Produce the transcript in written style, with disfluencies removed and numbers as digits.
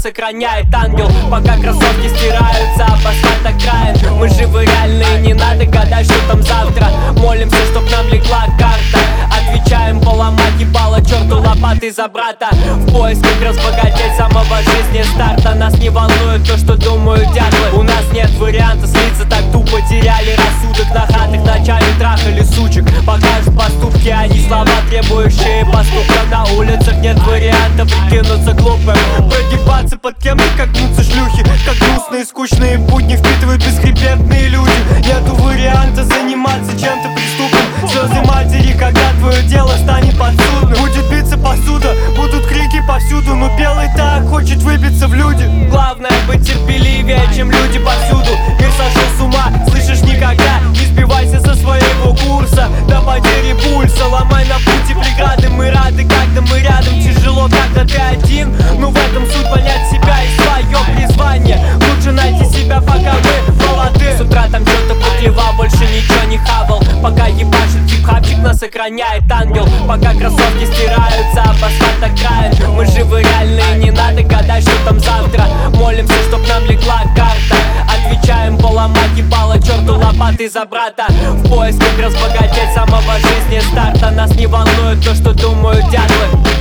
охраняет ангел. Пока кроссовки стираются об асфальт окраин. Мы живы реальные, не надо гадать, что там завтра. Молимся, чтоб нам легла карта. Отвечаем, поломать ебало черту лопатой за брата. В поисках разбогатеть самого жизни старта. Нас не волнует то, что думают дятлы. У нас нет варианта слиться, так тупо теряли рассудок. На хатах ночами трахали сучек. Покажут поступки, а не слова, требующие поступка. На улицах нет варианта прикинуться глупым. Прогибаться под кем-то, как гнутся шлюхи. Как грустные, скучные будни впитывают бесхребетные люди. Нету варианта заниматься чем-то преступным. Слезы матери, когда твое дело станет подсудным. Будет биться посуда, будут крики повсюду. Но белый так хочет выбиться в люди. Главное быть терпеливее, чем люди повсюду. Мир сошел с ума, слышишь, никогда не сбивайся со своего курса. До потери пульса, ломай на пути преграды. Мы рады, когда мы рядом. Тяжело, когда ты один, но в этом суть понять себя и свое призвание. Лучше найти себя, пока мы молоды. С утра там что-то поклева, больше ничего не хавал. Пока ебашит хип-хапчик, нас охраняет ангел. Пока кроссовки стираются об асфальт окраин. Мы живы реальные, не надо гадать, что там завтра. Молимся, чтоб нам легла карта. Отвечаем, поломать ебало черту лопатой за брата. В поисках разбогатеть самого жизни старта. Нас не волнует то, что думают дятлы.